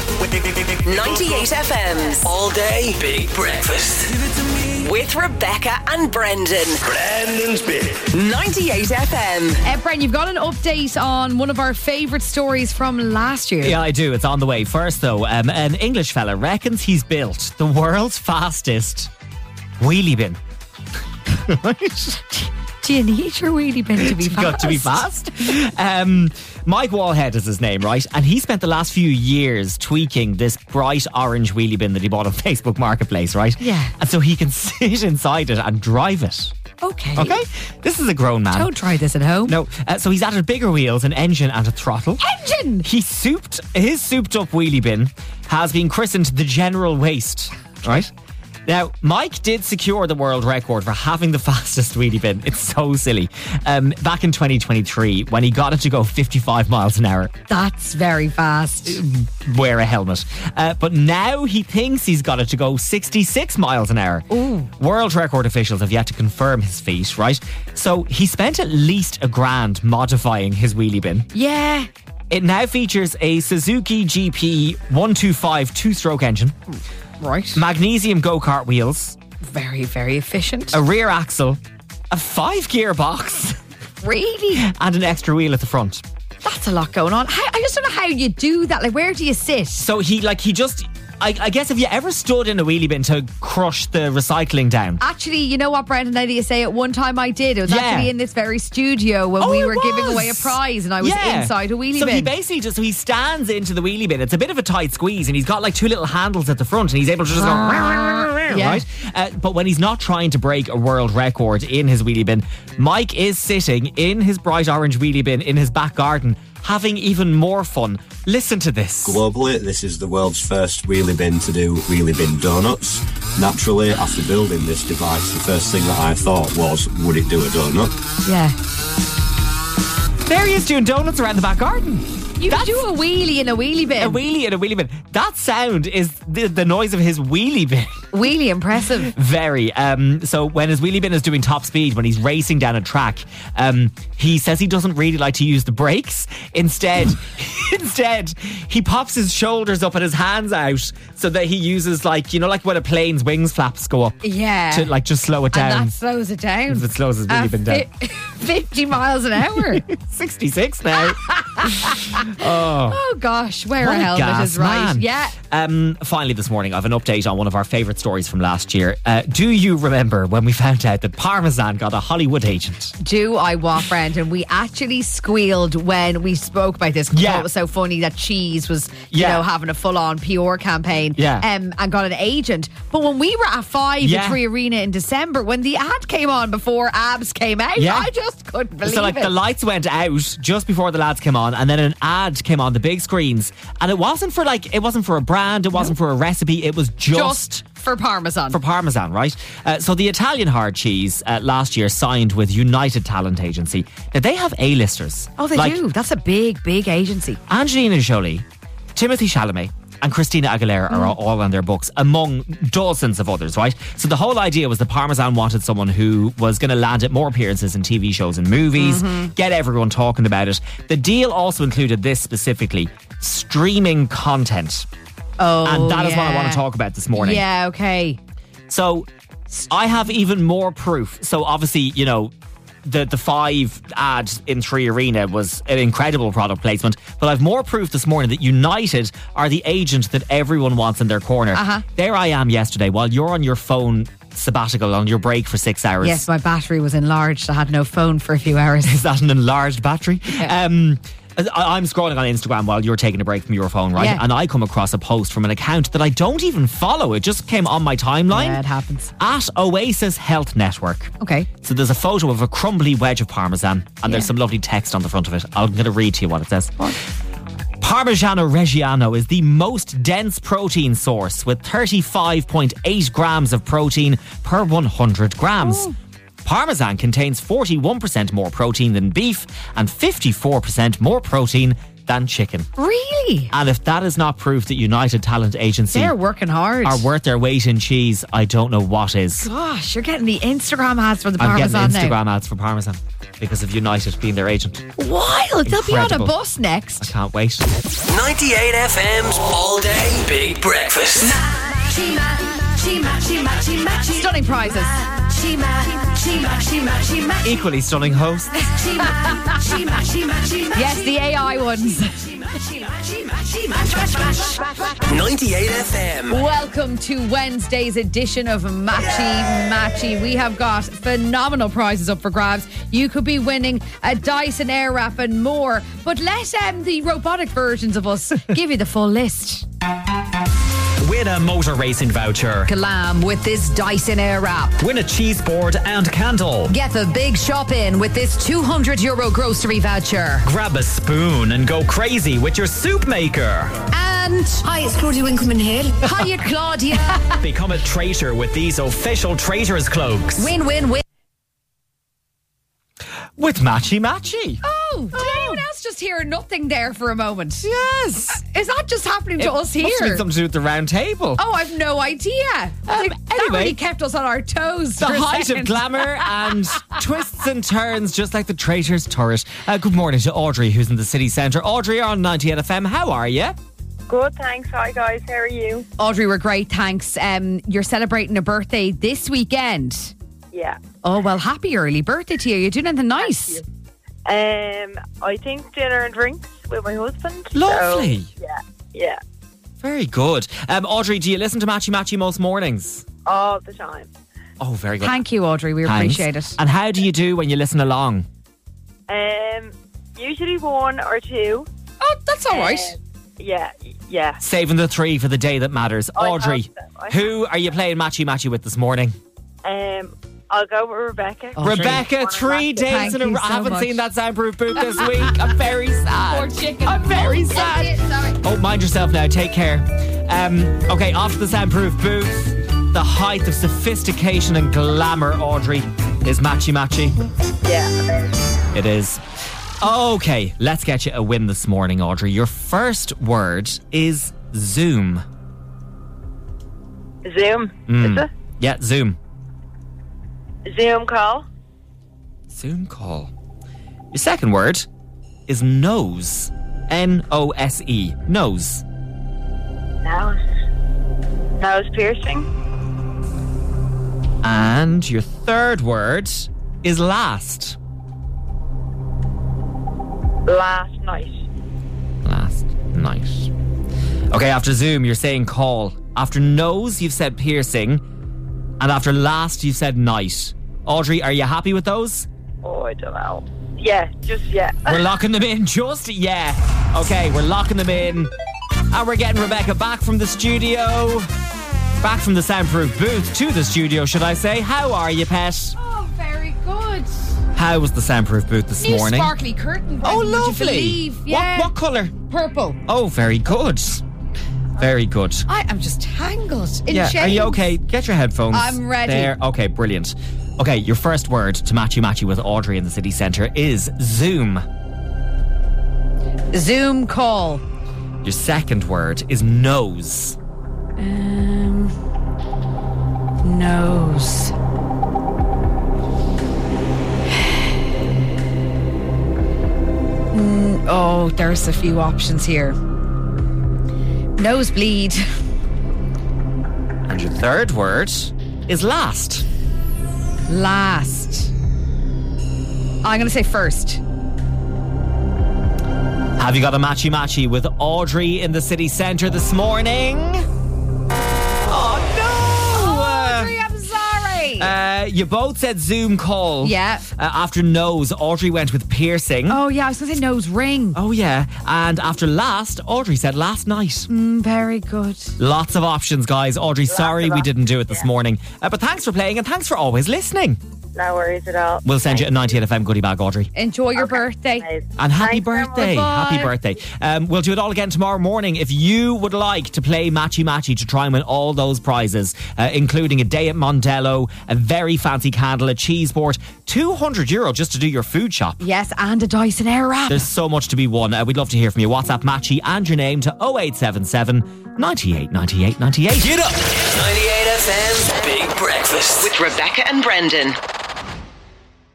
98 FM's All Day Big Breakfast. with Rebecca and Brendan. Brendan's Big. 98 FM. Bren, you've got an update on one of our favourite stories from last year. Yeah, I do. It's on the way. First, though, an English fella reckons he's built the world's fastest wheelie bin. Do you need your wheelie bin to be fast? Got to be fast. Mike Wallhead is his name, right? And he spent the last few years tweaking this bright orange wheelie bin that he bought on Facebook Marketplace, right? Yeah. And so he can sit inside it and drive it. Okay. Okay? This is a grown man. Don't try this at home. No, so he's added bigger wheels, an engine and a throttle. Engine! His souped up wheelie bin has been christened the General Waste, right? Now, Mike did secure the world record for having the fastest wheelie bin. It's so silly. Back in 2023, when he got it to go 55 miles an hour. That's very fast. Wear a helmet. But now he thinks he's got it to go 66 miles an hour. Ooh. World record officials have yet to confirm his feat, right? So he spent at least $1,000 modifying his wheelie bin. Yeah. It now features a Suzuki GP 125 two-stroke engine. Right. Magnesium go-kart wheels, Very, very efficient. a rear axle, a 5-gear box, Really? and an extra wheel at the front. That's a lot going on. I just don't know how you do that. Like, where do you sit? So I guess if you ever stood in a wheelie bin to crush the recycling down. Actually, you know what, Brendan, now that you say it, one time I did. It was Yeah. actually in this very studio when we it were giving was. away a prize and I was Yeah. inside a wheelie so bin. he basically he stands into the wheelie bin. It's a bit of a tight squeeze and he's got like 2 little handles at the front and he's able to just go Yeah. right? But when he's not trying to break a world record in his wheelie bin, Mike is sitting in his bright orange wheelie bin in his back garden having even more fun. Listen to this. Globally, this is the world's first wheelie bin to do wheelie bin donuts. Naturally, after building this device, the first thing that I thought was, would it do a donut? Yeah. There he is doing donuts around the back garden. You can do a wheelie in a wheelie bin. A wheelie in a wheelie bin. That sound is the noise of his wheelie bin. Wheelie impressive. Very. So when his wheelie bin is doing top speed, when he's racing down a track, he says he doesn't really like to use the brakes. Instead, he pops his shoulders up and his hands out so that he uses like when a plane's wings flaps go up. Yeah. To like just slow it down. And that slows it down. It slows his wheelie bin down. 50 miles an hour. 66 now. Oh gosh, wear What a a helmet gas is right. man. Yeah. Finally this morning I have an update on one of our favourite stories from last year. Do you remember when we found out that Parmesan got a Hollywood agent? Do I what, Brendan? We actually squealed when we spoke about this because Yeah. it was so funny that Cheese was, Yeah. having a full-on PR campaign Yeah. and got an agent. But when we were at 5 Yeah. at 3 Arena in December, when the ad came on before Abs came out, Yeah. I just couldn't believe So like it. the lights went out just before the lads came on and then an ad came on the big screens and it wasn't for a brand, it wasn't for a recipe, it was just for Parmesan. for Parmesan, right? So the Italian hard cheese last year signed with United Talent Agency. Now they have A-listers. Oh, they do. That's a big, big agency. Angelina Jolie, Timothée Chalamet and Christina Aguilera are all on their books, among dozens of others, right? So the whole idea was the Parmesan wanted someone who was going to land at more appearances in TV shows and movies, get everyone talking about it. The deal also included this specifically, streaming content. Oh, And that is what I yeah. want to talk about this morning. Yeah, okay. So I have even more proof. So obviously, the 5 ad in 3 Arena was an incredible product placement, but I've more proof this morning that United are the agent that everyone wants in their corner. There I am yesterday while you're on your phone sabbatical on your break for 6 hours. Yes, my battery was enlarged. I had no phone for a few hours. Is that an enlarged battery? I'm scrolling on Instagram while you're taking a break from your phone, right? Yeah. And I come across a post from an account that I don't even follow. It just came on my timeline. Yeah, it happens. At Oasis Health Network. Okay. So there's a photo of a crumbly wedge of Parmesan and there's some lovely text on the front of it. I'm going to read to you what it says. Parmigiano Reggiano is the most dense protein source with 35.8 grams of protein per 100 grams. Parmesan contains 41% more protein than beef and 54% more protein than chicken. Really? And if that is not proof that United Talent Agency They're working hard. are worth their weight in cheese, I don't know what is. Gosh, you're getting the Instagram ads for the I'm Parmesan getting now. Instagram ads for Parmesan because of United being their agent. Wild. They'll be on a Incredible. bus I next. can't wait. 98 FM's All Day Big Breakfast. Stunning prizes. Equally stunning hosts. Yes, the AI ones. 98 FM. Welcome to Wednesday's edition of Matchy. We have got phenomenal prizes up for grabs. You could be winning a Dyson Airwrap and more. But let the robotic versions of us give you the full list. Win a motor racing voucher. Glam with this Dyson Airwrap. Win a cheese board and candle. Get the big shop in with this €200 grocery voucher. Grab a spoon and go crazy with your soup maker. And Hi, it's Claudia Winkleman here. hiya, Claudia. Become a traitor with these official traitors cloaks. Win, win, win. With Matchy. Oh, did anyone else just hear nothing there for a moment? Yes. Is that just happening to us here? Must have been something to do with the round table. Oh, I've no idea. That anyway. really kept us on our toes. The for a height of second. glamour and twists and turns, just like the traitor's turret. Good morning to Audrey, who's in the city centre. Audrey, you're on 98 FM. How are you? Good, thanks. Hi, guys. How are you? Audrey, we're great, thanks. You're celebrating a birthday this weekend. Yeah. Oh, well, happy early birthday to you. You're doing anything nice? I think dinner and drinks with my husband. Lovely. So, yeah. Very good. Audrey, do you listen to Matchy most mornings? All the time. Oh, very good. Thank you, Audrey. We Thanks. appreciate it. And how do you do when you listen along? Usually 1 or 2. Oh, that's all right. Yeah. Saving the 3 for the day that matters. I Audrey, hope so. who are you playing Matchy with this morning? I'll go with Rebecca. Audrey. Rebecca, 3 days Thank in a you row. I so haven't much. seen that soundproof booth this week. I'm very sad. Poor chicken. I'm very sad. Sorry. Oh, mind yourself now. Take care. Okay, off to the soundproof booth. The height of sophistication and glamour, Audrey, is Matchy. Yeah. It is. Okay, let's get you a win this morning, Audrey. Your first word is Zoom. Zoom. Is it? Yeah, Zoom. Zoom call. Zoom call. Your second word is nose. N-O-S-E. Nose. Nose piercing. And your third word is last. Last night. Last night. Okay, after Zoom, you're saying call. After nose, you've said piercing. And after last, you've said night. Audrey, are you happy with those? Oh, I don't know. Yeah, just yeah. We're locking them in, just yeah. Okay, we're locking them in. And we're getting Rebecca back from the studio. Back from the soundproof booth to the studio, should I say. How are you, pet? Oh, very good. How was the soundproof booth this New morning? sparkly curtain. Oh, Would you lovely. believe? Yeah. What colour? Purple. Oh, very good. Very good. I am just tangled in Yeah, shades. are you okay? Get your headphones. I'm ready. There. Okay, brilliant. Okay, your first word to Matchy with Audrey in the city centre is Zoom. Zoom call. Your second word is nose. Nose. Oh, there's a few options here. Nosebleed. And your third word is last. Last. I'm going to say first. Have you got a matchy with Audrey in the city centre this morning? Oh no! Audrey, I'm sorry. You both said Zoom call. Yeah. After nose, Audrey went with piercing. Oh, yeah, I was going to say nose ring. Oh yeah. And after last, Audrey said last night. Very good. Lots of options, guys. Audrey, sorry we didn't do it this morning. But thanks for playing and thanks for always listening. No worries at all. We'll send you a 98FM goodie bag, Audrey. Enjoy your birthday. Nice. And happy Thanks very much. birthday. Bye. Happy birthday. We'll do it all again tomorrow morning. If you would like to play Matchy Matchy to try and win all those prizes, including a day at Mondello, a very fancy candle, a cheese board, €200 just to do your food shop. Yes, and a Dyson Airwrap. There's so much to be won. We'd love to hear from you. WhatsApp Matchy and your name to 0877 98 98 98. Get up. 98FM's Big Breakfast. With Rebecca and Brendan.